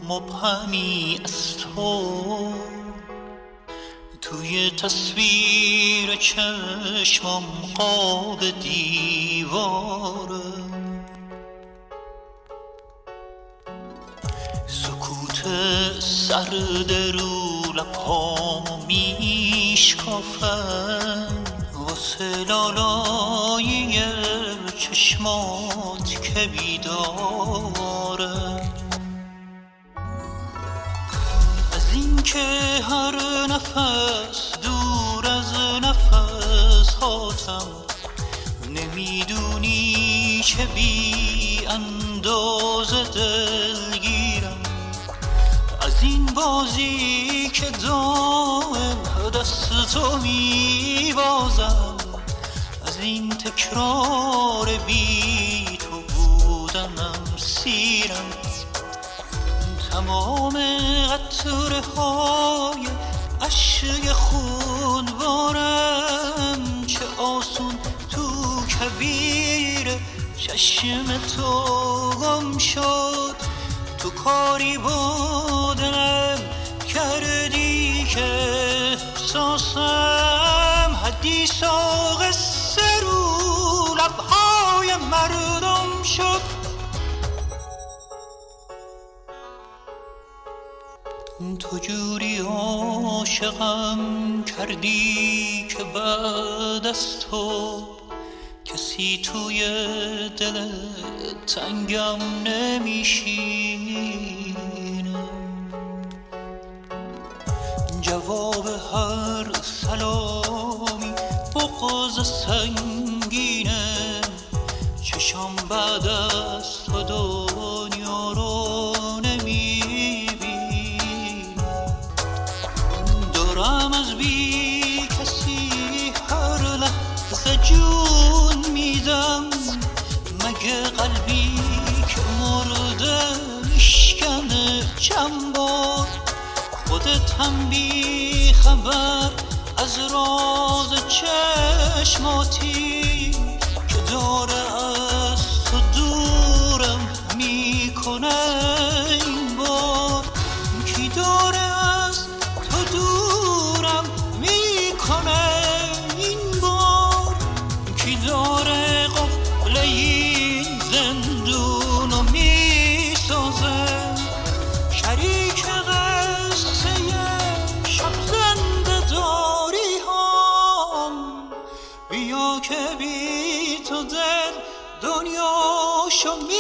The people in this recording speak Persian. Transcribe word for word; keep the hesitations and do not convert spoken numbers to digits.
مبهمی از تو توی تصویر چشمم قاب دیواره، سکوت سرد رو لبهامو میشکافن واسه لالایی چشمات که بیداره. از این که هر نفس دور از نفس هاتم نمیدونی چه بی اندازه دلگیرم، از این بازی که دائم دستو میبازم، از این تکرار بی تو بودنم سیرم. تمام قطره های اشک خون بارم چه آسون تو کبیر چشم تو گم شد. تو کاری با دلم کردی که احساسم حدیث و قصه رو لبهای مردم شد. تو جوری عاشقم کردی که بعد از تو کسی توی دل تنگم نمیشینه. جواب هر سلامی بغض سنگینه، چشم بعد از تو دنیا رو نمیبینه. دارم از بی کسی هر لحظه جون میدم، مگه قلبی که مرده میشکنه چند بار. خودت هم بی خبر از راز چشماتی که داره از تو دورم میکنه این بار. کی داره از تو دورم میکنه این بار؟ کی داره قفل این زندونو میسازه؟ شریک قصه شب زنده داری هم، بیا که بی تو دل دنیا شو می